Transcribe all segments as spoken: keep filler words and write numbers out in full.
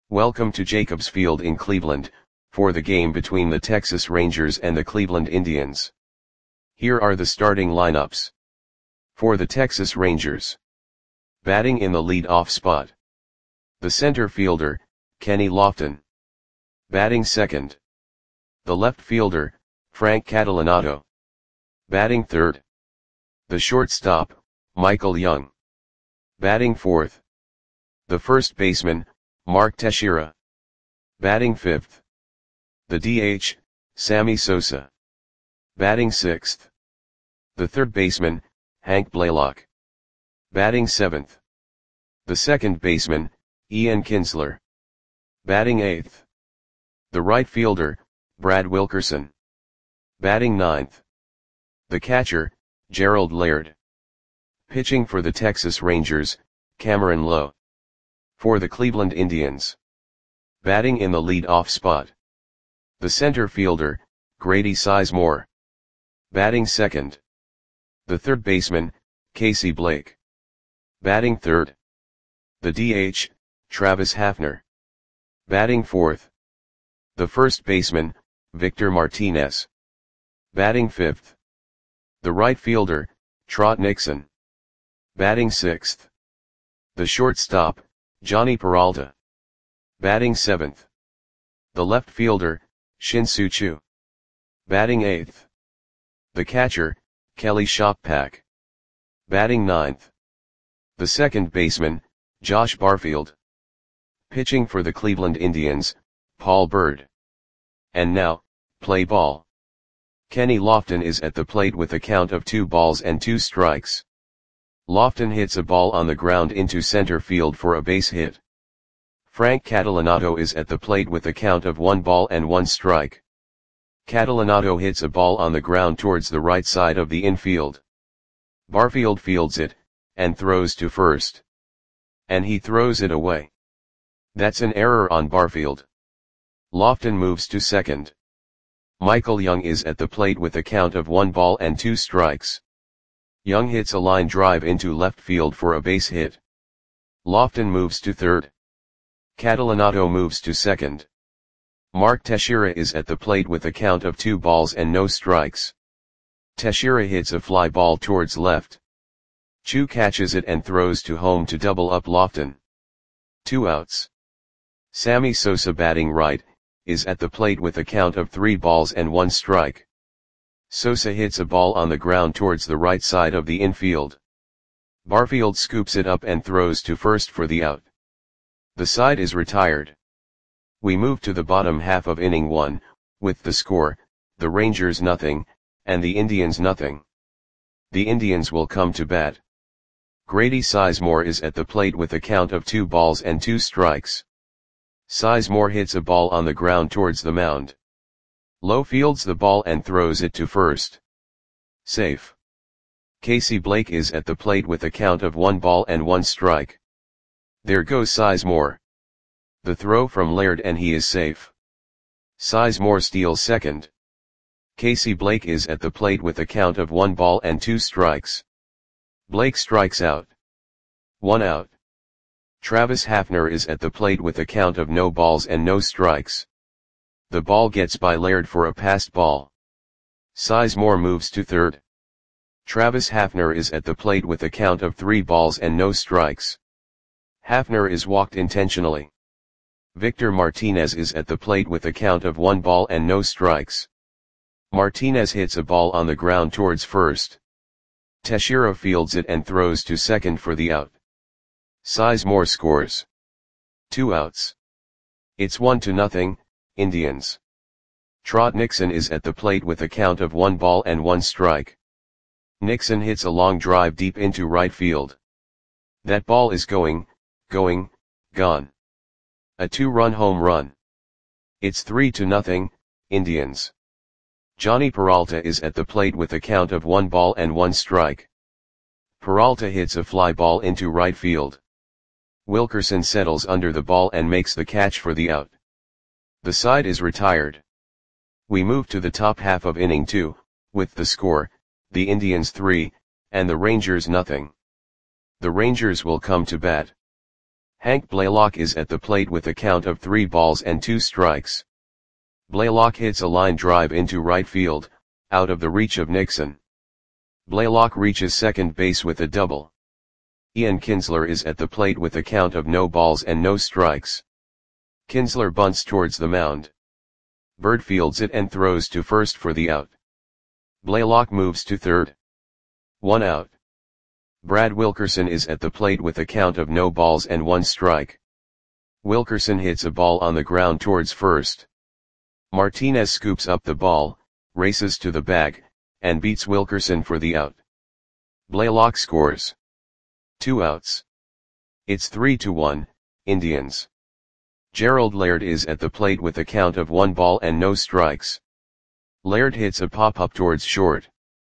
Welcome to Jacobs Field in Cleveland, for the game between the Texas Rangers and the Cleveland Indians. Here are the starting lineups. For the Texas Rangers. Batting in the lead-off spot. The center fielder, Kenny Lofton. Batting second. The left fielder, Frank Catalanotto. Batting third. The shortstop, Michael Young. Batting fourth. The first baseman, Mark Teixeira. Batting fifth. The D H, Sammy Sosa. Batting sixth. The third baseman, Hank Blaylock. Batting seventh. The second baseman, Ian Kinsler. Batting eighth. The right fielder, Brad Wilkerson. Batting ninth. The catcher, Gerald Laird. Pitching for the Texas Rangers, Cameron Lowe. For the Cleveland Indians. Batting in the lead-off spot. The center fielder, Grady Sizemore. Batting second. The third baseman, Casey Blake. Batting third. The D H, Travis Hafner. Batting fourth. The first baseman, Victor Martinez. Batting fifth. The right fielder, Trot Nixon. Batting sixth. The shortstop, Johnny Peralta. Batting seventh. The left fielder, Shin-Soo Choo. Batting eighth. The catcher, Kelly Shoppak. Batting ninth. The second baseman, Josh Barfield. Pitching for the Cleveland Indians, Paul Byrd. And now, play ball. Kenny Lofton is at the plate with a count of two balls and two strikes. Lofton hits a ball on the ground into center field for a base hit. Frank Catalanotto is at the plate with a count of one ball and one strike. Catalanotto hits a ball on the ground towards the right side of the infield. Barfield fields it, and throws to first. And he throws it away. That's an error on Barfield. Lofton moves to second. Michael Young is at the plate with a count of one ball and two strikes. Young hits a line drive into left field for a base hit. Lofton moves to third. Catalanotto moves to second. Mark Teixeira is at the plate with a count of two balls and no strikes. Teixeira hits a fly ball towards left. Choo catches it and throws to home to double up Lofton. Two outs. Sammy Sosa, batting right, is at the plate with a count of three balls and one strike. Sosa hits a ball on the ground towards the right side of the infield. Barfield scoops it up and throws to first for the out. The side is retired. We move to the bottom half of inning one, with the score, the Rangers nothing, and the Indians nothing. The Indians will come to bat. Grady Sizemore is at the plate with a count of two balls and two strikes. Sizemore hits a ball on the ground towards the mound. Lowe fields the ball and throws it to first. Safe. Casey Blake is at the plate with a count of one ball and one strike. There goes Sizemore. The throw from Laird and he is safe. Sizemore steals second. Casey Blake is at the plate with a count of one ball and two strikes. Blake strikes out. One out. Travis Hafner is at the plate with a count of no balls and no strikes. The ball gets by Laird for a passed ball. Sizemore moves to third. Travis Hafner is at the plate with a count of three balls and no strikes. Hafner is walked intentionally. Victor Martinez is at the plate with a count of one ball and no strikes. Martinez hits a ball on the ground towards first. Teixeira fields it and throws to second for the out. Sizemore scores. Two outs. It's one to nothing, Indians. Trot Nixon is at the plate with a count of one ball and one strike. Nixon hits a long drive deep into right field. That ball is going, going, gone. A two-run home run. It's three to nothing, Indians. Johnny Peralta is at the plate with a count of one ball and one strike. Peralta hits a fly ball into right field. Wilkerson settles under the ball and makes the catch for the out. The side is retired. We move to the top half of inning two, with the score, the Indians three, and the Rangers nothing. The Rangers will come to bat. Hank Blaylock is at the plate with a count of three balls and two strikes. Blaylock hits a line drive into right field, out of the reach of Nixon. Blaylock reaches second base with a double. Ian Kinsler is at the plate with a count of no balls and no strikes. Kinsler bunts towards the mound. Bird fields it and throws to first for the out. Blaylock moves to third. One out. Brad Wilkerson is at the plate with a count of no balls and one strike. Wilkerson hits a ball on the ground towards first. Martinez scoops up the ball, races to the bag, and beats Wilkerson for the out. Blaylock scores. Two outs. It's three to one, Indians. Gerald Laird is at the plate with a count of one ball and no strikes. Laird hits a pop-up towards short.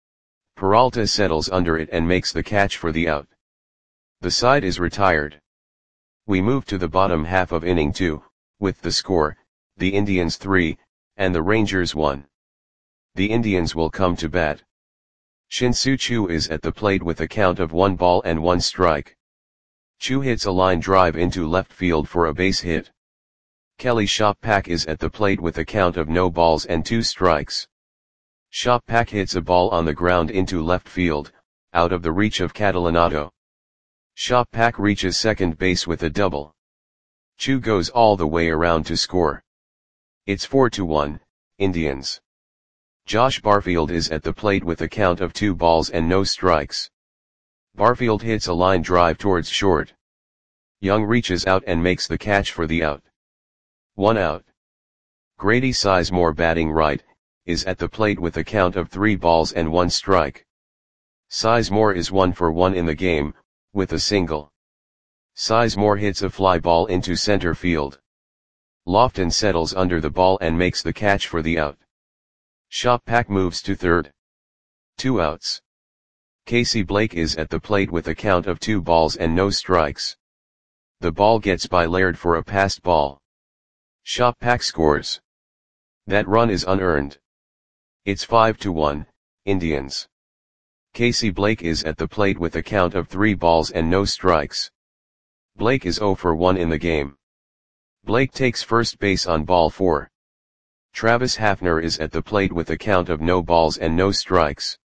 Peralta settles under it and makes the catch for the out. The side is retired. We move to the bottom half of inning two, with the score, the Indians three, and the Rangers one. The Indians will come to bat. Shin-Soo Choo is at the plate with a count of one ball and one strike. Choo hits a line drive into left field for a base hit. Kelly Shoppak is at the plate with a count of no balls and two strikes. Shoppak hits a ball on the ground into left field, out of the reach of Catalanotto. Shoppak reaches second base with a double. Choo goes all the way around to score. It's four to one, Indians. Josh Barfield is at the plate with a count of two balls and no strikes. Barfield hits a line drive towards short. Young reaches out and makes the catch for the out. One out. Grady Sizemore, batting right, is at the plate with a count of three balls and one strike. Sizemore is one for one in the game, with a single. Sizemore hits a fly ball into center field. Lofton settles under the ball and makes the catch for the out. Shoppak moves to third. Two outs. Casey Blake is at the plate with a count of two balls and no strikes. The ball gets by Laird for a passed ball. Shoppak scores. That run is unearned. It's five to one, Indians. Casey Blake is at the plate with a count of three balls and no strikes. Blake is zero for one in the game. Blake takes first base on ball four. Travis Hafner is at the plate with a count of no balls and no strikes.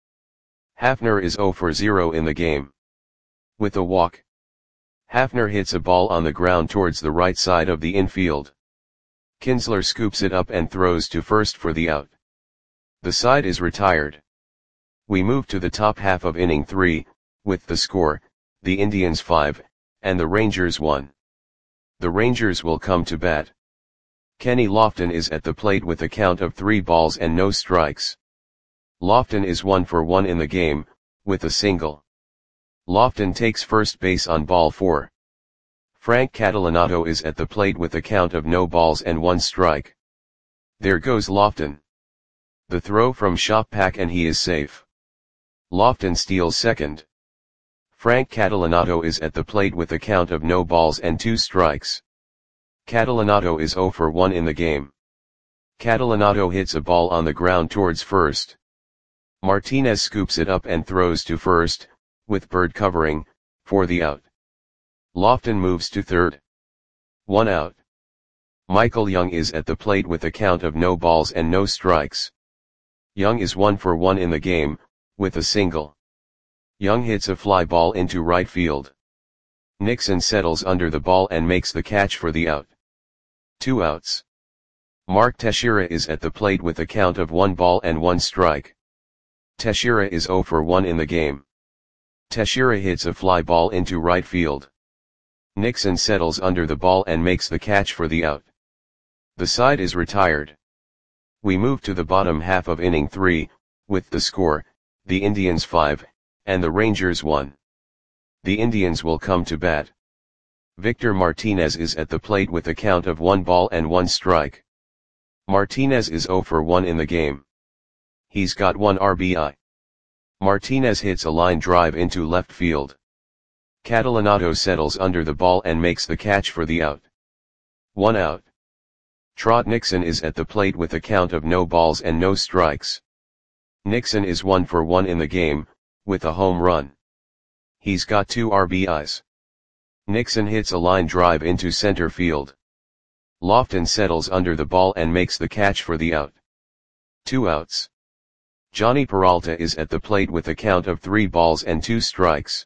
Hafner is zero for zero in the game. With a walk. Hafner hits a ball on the ground towards the right side of the infield. Kinsler scoops it up and throws to first for the out. The side is retired. We move to the top half of inning three, with the score, the Indians five, and the Rangers one. The Rangers will come to bat. Kenny Lofton is at the plate with a count of three balls and no strikes. Lofton is one for one in the game, with a single. Lofton takes first base on ball four. Frank Catalanotto is at the plate with a count of no balls and one strike. There goes Lofton. The throw from Shoppak and he is safe. Lofton steals second. Frank Catalanotto is at the plate with a count of no balls and two strikes. Catalanotto is zero for one in the game. Catalanotto hits a ball on the ground towards first. Martinez scoops it up and throws to first, with Bird covering, for the out. Lofton moves to third. One out. Michael Young is at the plate with a count of no balls and no strikes. Young is one for one in the game, with a single. Young hits a fly ball into right field. Nixon settles under the ball and makes the catch for the out. Two outs. Mark Teixeira is at the plate with a count of one ball and one strike. Teixeira is zero for one in the game. Teixeira hits a fly ball into right field. Nixon settles under the ball and makes the catch for the out. The side is retired. We move to the bottom half of inning three, with the score, the Indians five, and the Rangers one. The Indians will come to bat. Victor Martinez is at the plate with a count of one ball and one strike. Martinez is zero for one in the game. He's got one R B I. Martinez hits a line drive into left field. Catalanotto settles under the ball and makes the catch for the out. One out. Trot Nixon is at the plate with a count of no balls and no strikes. Nixon is one for one in the game, with a home run. He's got two R B Is. Nixon hits a line drive into center field. Lofton settles under the ball and makes the catch for the out. Two outs. Johnny Peralta is at the plate with a count of three balls and two strikes.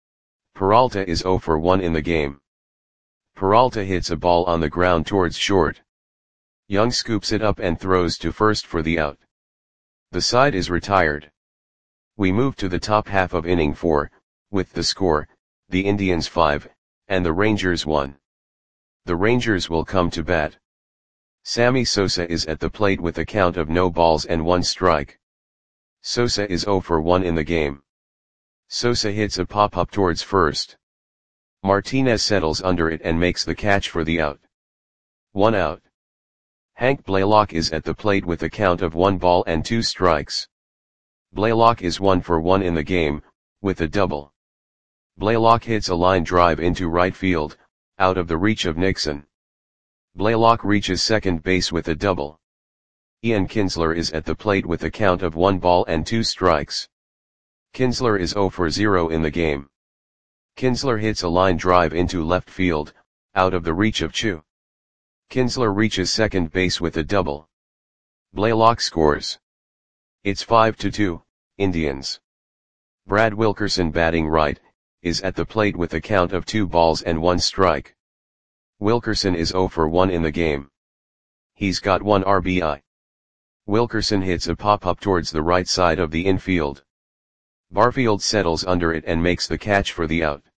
Peralta is zero for one in the game. Peralta hits a ball on the ground towards short. Young scoops it up and throws to first for the out. The side is retired. We move to the top half of inning four, with the score, the Indians five, and the Rangers one. The Rangers will come to bat. Sammy Sosa is at the plate with a count of no balls and one strike. Sosa is zero for one in the game. Sosa hits a pop-up towards first. Martinez settles under it and makes the catch for the out. One out. Hank Blaylock is at the plate with a count of one ball and two strikes. Blaylock is one for one in the game, with a double. Blaylock hits a line drive into right field, out of the reach of Nixon. Blaylock reaches second base with a double. Ian Kinsler is at the plate with a count of one ball and two strikes. Kinsler is zero for zero in the game. Kinsler hits a line drive into left field, out of the reach of Chu. Kinsler reaches second base with a double. Blaylock scores. It's five to two, Indians. Brad Wilkerson, batting right, is at the plate with a count of two balls and one strike. Wilkerson is zero for one in the game. He's got one R B I. Wilkerson hits a pop-up towards the right side of the infield. Barfield settles under it and makes the catch for the out.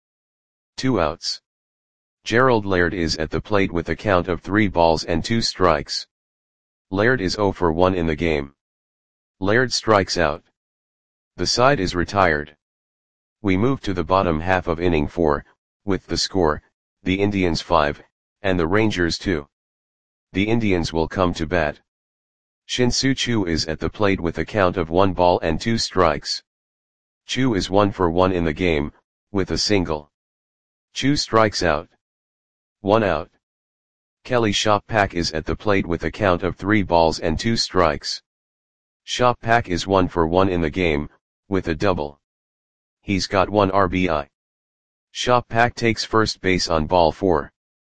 Two outs. Gerald Laird is at the plate with a count of three balls and two strikes. Laird is zero for one in the game. Laird strikes out. The side is retired. We move to the bottom half of inning four, with the score, the Indians five, and the Rangers two. The Indians will come to bat. Shin-Soo Choo is at the plate with a count of one ball and two strikes. Choo is one for one in the game, with a single. Choo strikes out. One out. Kelly Shoppak is at the plate with a count of three balls and two strikes. Shoppak is one for one in the game, with a double. He's got one R B I. Shoppak takes first base on ball four.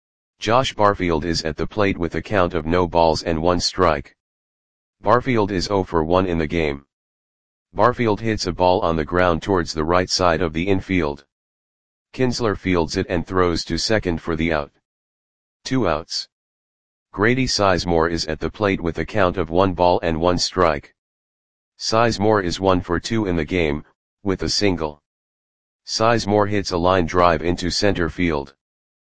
Josh Barfield is at the plate with a count of no balls and one strike. Barfield is zero for one in the game. Barfield hits a ball on the ground towards the right side of the infield. Kinsler fields it and throws to second for the out. Two outs. Grady Sizemore is at the plate with a count of one ball and one strike. Sizemore is one for two in the game, with a single. Sizemore hits a line drive into center field.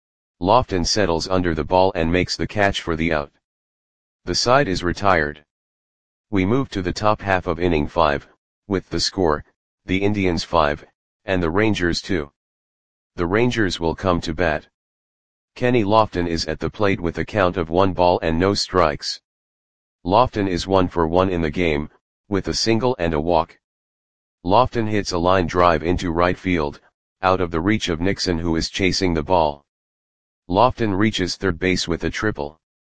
Lofton settles under the ball and makes the catch for the out. The side is retired. We move to the top half of inning five, with the score, the Indians five, and the Rangers two. The Rangers will come to bat. Kenny Lofton is at the plate with a count of one ball and no strikes. Lofton is one for one in the game, with a single and a walk. Lofton hits a line drive into right field, out of the reach of Nixon, who is chasing the ball. Lofton reaches third base with a triple.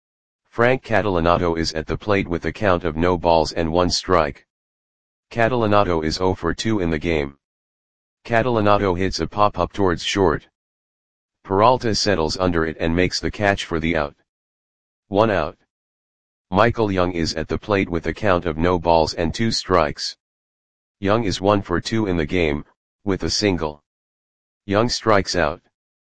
Frank Catalanato is at the plate with a count of no balls and one strike. Catalanato is zero for two in the game. Catalanato hits a pop-up towards short. Peralta settles under it and makes the catch for the out. One out. Michael Young is at the plate with a count of no balls and two strikes. Young is one for two in the game, with a single. Young strikes out.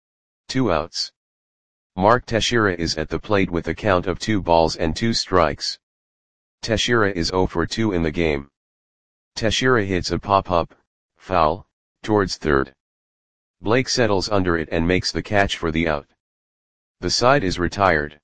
Two outs. Mark Teixeira is at the plate with a count of two balls and two strikes. Teixeira is zero for two in the game. Teixeira hits a pop-up, foul, towards third. Blake settles under it and makes the catch for the out. The side is retired.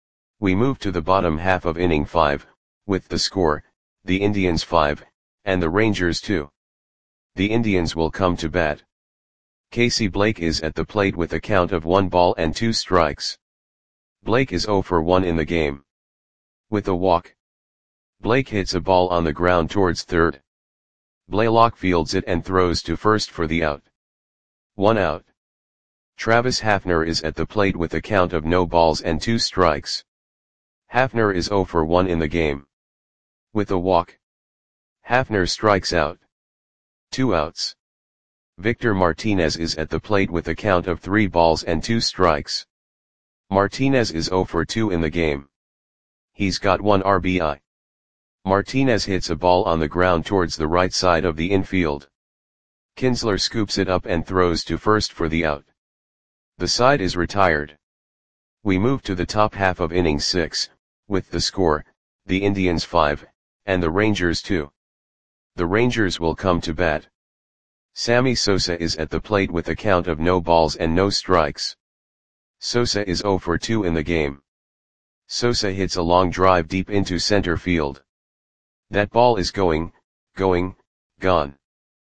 We move to the bottom half of inning five, with the score, the Indians five, and the Rangers two. The Indians will come to bat. Casey Blake is at the plate with a count of one ball and two strikes. Blake is zero for one in the game. With a walk. Blake hits a ball on the ground towards third. Blaylock fields it and throws to first for the out. One out. Travis Hafner is at the plate with a count of no balls and two strikes. Hafner is zero for one in the game. With a walk. Hafner strikes out. Two outs. Victor Martinez is at the plate with a count of three balls and two strikes. Martinez is zero for two in the game. He's got one R B I. Martinez hits a ball on the ground towards the right side of the infield. Kinsler scoops it up and throws to first for the out. The side is retired. We move to the top half of inning six, with the score, the Indians five, and the Rangers two. The Rangers will come to bat. Sammy Sosa is at the plate with a count of no balls and no strikes. Sosa is zero for two in the game. Sosa hits a long drive deep into center field. That ball is going, going, gone.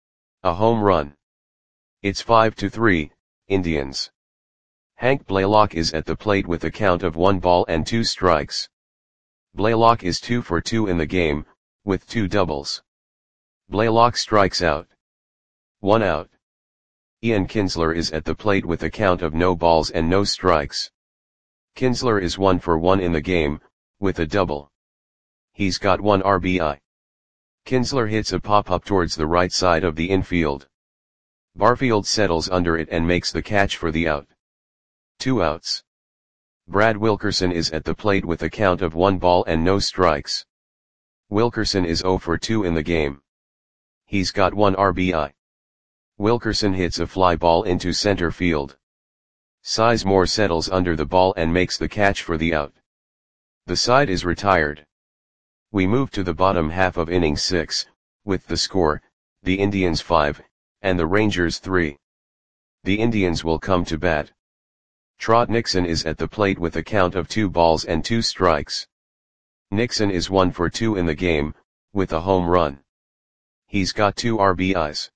A home run. It's five to three, Indians. Hank Blaylock is at the plate with a count of one ball and two strikes. Blaylock is two for two in the game, with two doubles. Blaylock strikes out. One out. Ian Kinsler is at the plate with a count of no balls and no strikes. Kinsler is one for one in the game, with a double. He's got one R B I. Kinsler hits a pop-up towards the right side of the infield. Barfield settles under it and makes the catch for the out. Two outs. Brad Wilkerson is at the plate with a count of one ball and no strikes. Wilkerson is zero for two in the game. He's got one R B I. Wilkerson hits a fly ball into center field. Sizemore settles under the ball and makes the catch for the out. The side is retired. We move to the bottom half of inning six, with the score, the Indians five, and the Rangers three. The Indians will come to bat. Trot Nixon is at the plate with a count of two balls and two strikes. Nixon is one for two in the game, with a home run. He's got two R B Is.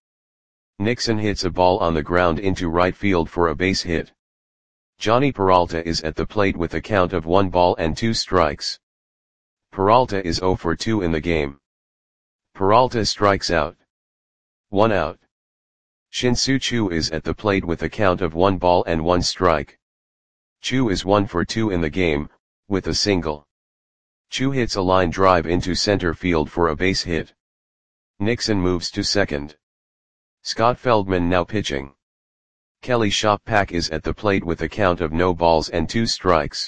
Nixon hits a ball on the ground into right field for a base hit. Johnny Peralta is at the plate with a count of one ball and two strikes. Peralta is zero for two in the game. Peralta strikes out. One out. Shin-Soo Choo is at the plate with a count of one ball and one strike. Choo is one for two in the game, with a single. Choo hits a line drive into center field for a base hit. Nixon moves to second. Scott Feldman now pitching. Kelly Shoppack is at the plate with a count of no balls and two strikes.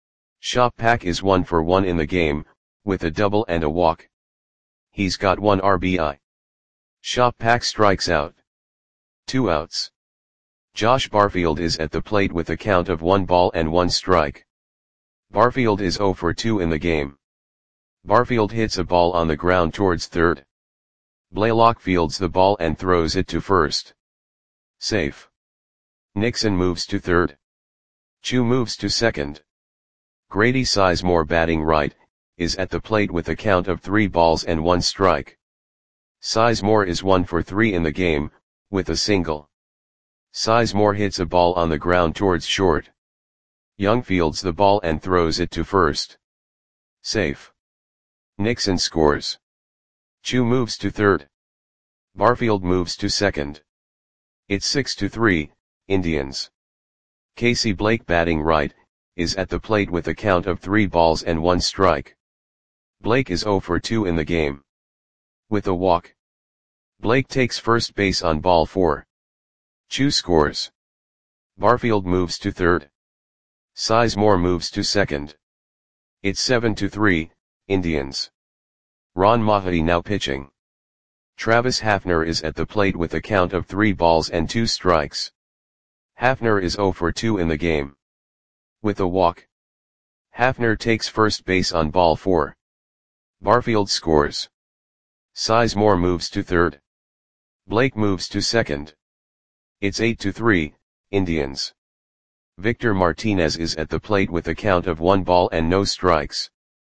Shoppack is one for one in the game, with a double and a walk. He's got one R B I. Shoppack strikes out. Two outs. Josh Barfield is at the plate with a count of one ball and one strike. Barfield is zero for two in the game. Barfield hits a ball on the ground towards third. Blaylock fields the ball and throws it to first. Safe. Nixon moves to third. Choo moves to second. Grady Sizemore, batting right, is at the plate with a count of three balls and one strike. Sizemore is one for three in the game, with a single. Sizemore hits a ball on the ground towards short. Young fields the ball and throws it to first. Safe. Nixon scores. Choo moves to third. Barfield moves to second. It's six to three, Indians. Casey Blake, batting right, is at the plate with a count of three balls and one strike. Blake is zero for two in the game. With a walk. Blake takes first base on ball four. Choo scores. Barfield moves to third. Sizemore moves to second. It's seven to three, Indians. Ron Mahaty now pitching. Travis Hafner is at the plate with a count of three balls and two strikes. Hafner is zero for two in the game. With a walk. Hafner takes first base on ball four. Barfield scores. Sizemore moves to third. Blake moves to second. It's eight to three, Indians. Victor Martinez is at the plate with a count of one ball and no strikes.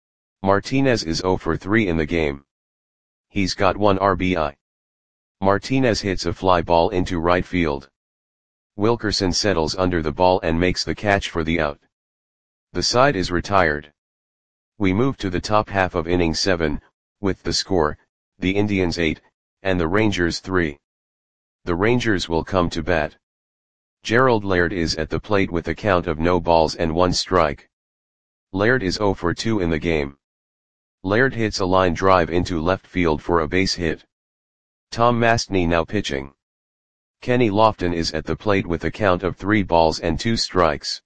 Martinez is zero for three in the game. He's got one R B I. Martinez hits a fly ball into right field. Wilkerson settles under the ball and makes the catch for the out. The side is retired. We move to the top half of inning seven, with the score, the Indians eight, and the Rangers three. The Rangers will come to bat. Gerald Laird is at the plate with a count of no balls and one strike. Laird is zero for two in the game. Laird hits a line drive into left field for a base hit. Tom Mastny now pitching. Kenny Lofton is at the plate with a count of three balls and two strikes.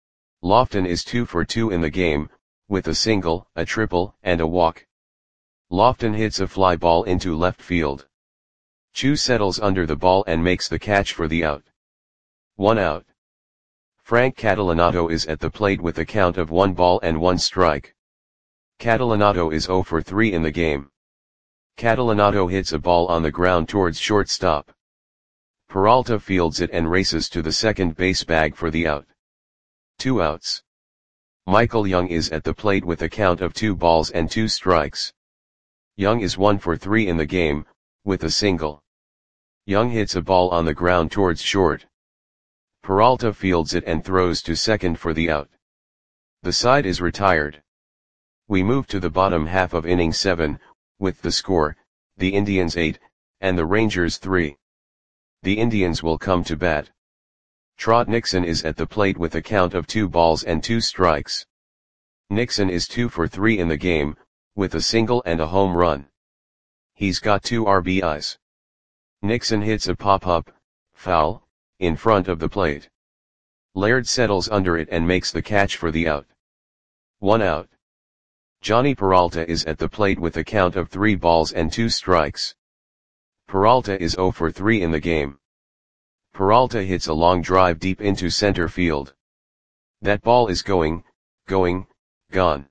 Lofton is two for two in the game, with a single, a triple, and a walk. Lofton hits a fly ball into left field. Chu settles under the ball and makes the catch for the out. One out. Frank Catalanato is at the plate with a count of one ball and one strike. Catalanato is zero for three in the game. Catalanato hits a ball on the ground towards shortstop. Peralta fields it and races to the second base bag for the out. Two outs. Michael Young is at the plate with a count of two balls and two strikes. Young is one for three in the game, with a single. Young hits a ball on the ground towards short. Peralta fields it and throws to second for the out. The side is retired. We move to the bottom half of inning seven, with the score, the Indians eight, and the Rangers three. The Indians will come to bat. Trot Nixon is at the plate with a count of two balls and two strikes. Nixon is two for three in the game, with a single and a home run. He's got two R B Is. Nixon hits a pop-up, foul, in front of the plate. Laird settles under it and makes the catch for the out. One out. Johnny Peralta is at the plate with a count of three balls and two strikes. Peralta is zero for three in the game. Peralta hits a long drive deep into center field. That ball is going, going, gone.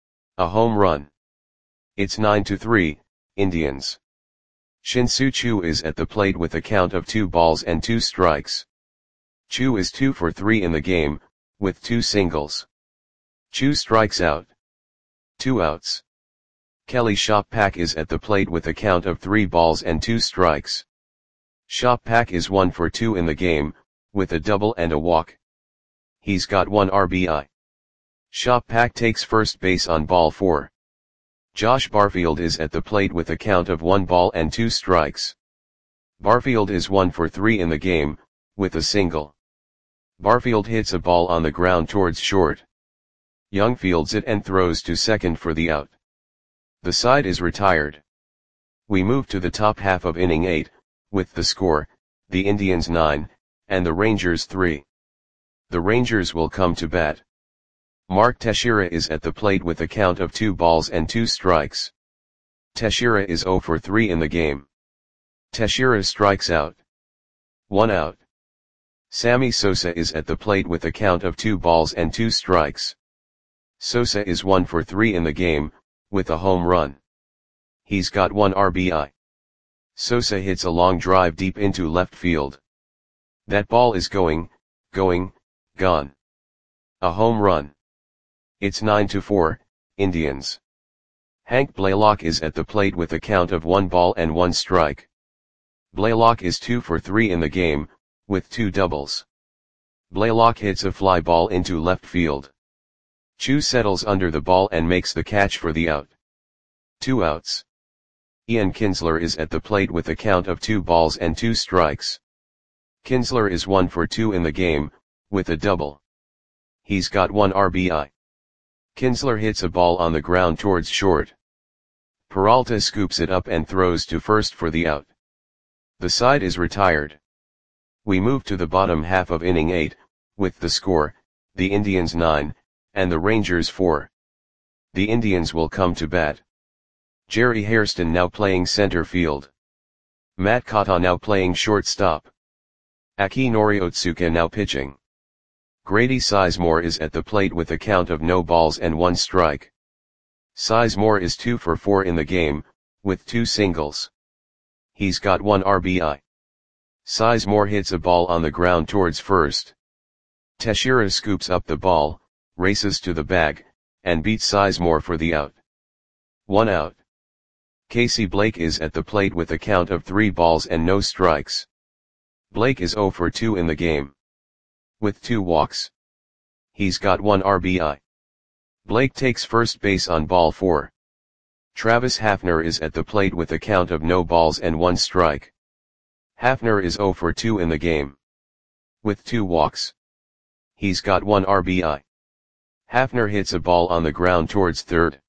A home run. It's nine to three, Indians. Shin-Soo Choo is at the plate with a count of two balls and two strikes. Choo is two for three in the game, with two singles. Choo strikes out. Two outs. Kelly Shoppak is at the plate with a count of three balls and two strikes. Shoppak is one for two in the game, with a double and a walk. He's got one R B I. Shoppak takes first base on ball four. Josh Barfield is at the plate with a count of one ball and two strikes. Barfield is one for three in the game, with a single. Barfield hits a ball on the ground towards short. Young fields it and throws to second for the out. The side is retired. We move to the top half of inning eight, with the score, the Indians nine, and the Rangers three. The Rangers will come to bat. Mark Teixeira is at the plate with a count of two balls and two strikes. Teixeira is zero for three in the game. Teixeira strikes out. One out. Sammy Sosa is at the plate with a count of two balls and two strikes. Sosa is one for three in the game, with a home run. He's got one R B I. Sosa hits a long drive deep into left field. That ball is going, going, gone. A home run. It's nine to four, Indians. Hank Blaylock is at the plate with a count of one ball and one strike. Blaylock is two for three in the game, with two doubles. Blaylock hits a fly ball into left field. Chu settles under the ball and makes the catch for the out. Two outs. Ian Kinsler is at the plate with a count of two balls and two strikes. Kinsler is one for two in the game, with a double. He's got one R B I. Kinsler hits a ball on the ground towards short. Peralta scoops it up and throws to first for the out. The side is retired. We move to the bottom half of inning eight, with the score, the Indians nine, and the Rangers four. The Indians will come to bat. Jerry Hairston now playing center field. Matt Kata now playing shortstop. Akinori Otsuka now pitching. Grady Sizemore is at the plate with a count of no balls and one strike. Sizemore is two for four in the game, with two singles. He's got one R B I. Sizemore hits a ball on the ground towards first. Teixeira scoops up the ball, races to the bag, and beats Sizemore for the out. One out. Casey Blake is at the plate with a count of three balls and no strikes. Blake is zero for two in the game, with two walks. He's got one R B I. Blake takes first base on ball four. Travis Hafner is at the plate with a count of no balls and one strike. Hafner is zero for two in the game, with two walks. He's got one R B I. Hafner hits a ball on the ground towards third.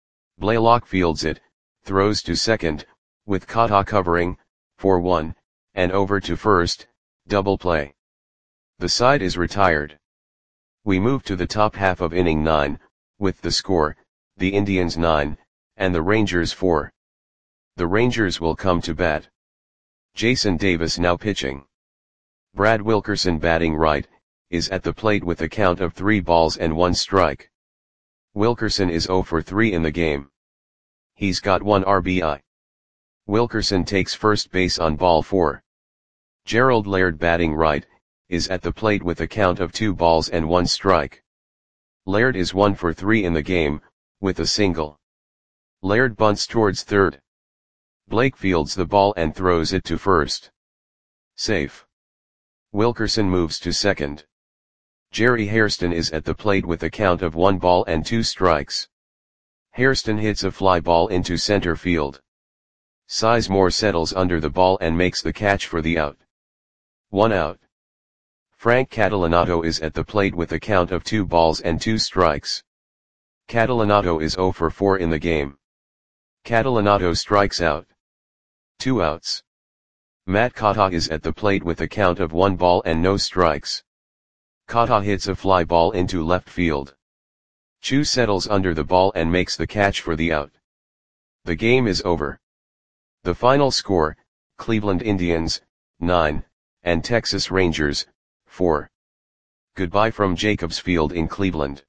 Blaylock fields it, throws to second, with Kata covering, for one, and over to first, double play. The side is retired. We move to the top half of inning nine, with the score, the Indians nine, and the Rangers four. The Rangers will come to bat. Jason Davis now pitching. Brad Wilkerson batting right, is at the plate with a count of three balls and one strike. Wilkerson is oh for three in the game. He's got one R B I. Wilkerson takes first base on ball four. Gerald Laird batting right, is at the plate with a count of two balls and one strike. Laird is one for three in the game, with a single. Laird bunts towards third. Blake fields the ball and throws it to first. Safe. Wilkerson moves to second. Jerry Hairston is at the plate with a count of one ball and two strikes. Hairston hits a fly ball into center field. Sizemore settles under the ball and makes the catch for the out. One out. Frank Catalanato is at the plate with a count of two balls and two strikes. Catalanato is oh for four in the game. Catalanato strikes out. Two outs. Matt Kata is at the plate with a count of one ball and no strikes. Kata hits a fly ball into left field. Chu settles under the ball and makes the catch for the out. The game is over. The final score, Cleveland Indians, nine, and Texas Rangers, four. Goodbye from Jacobs Field in Cleveland.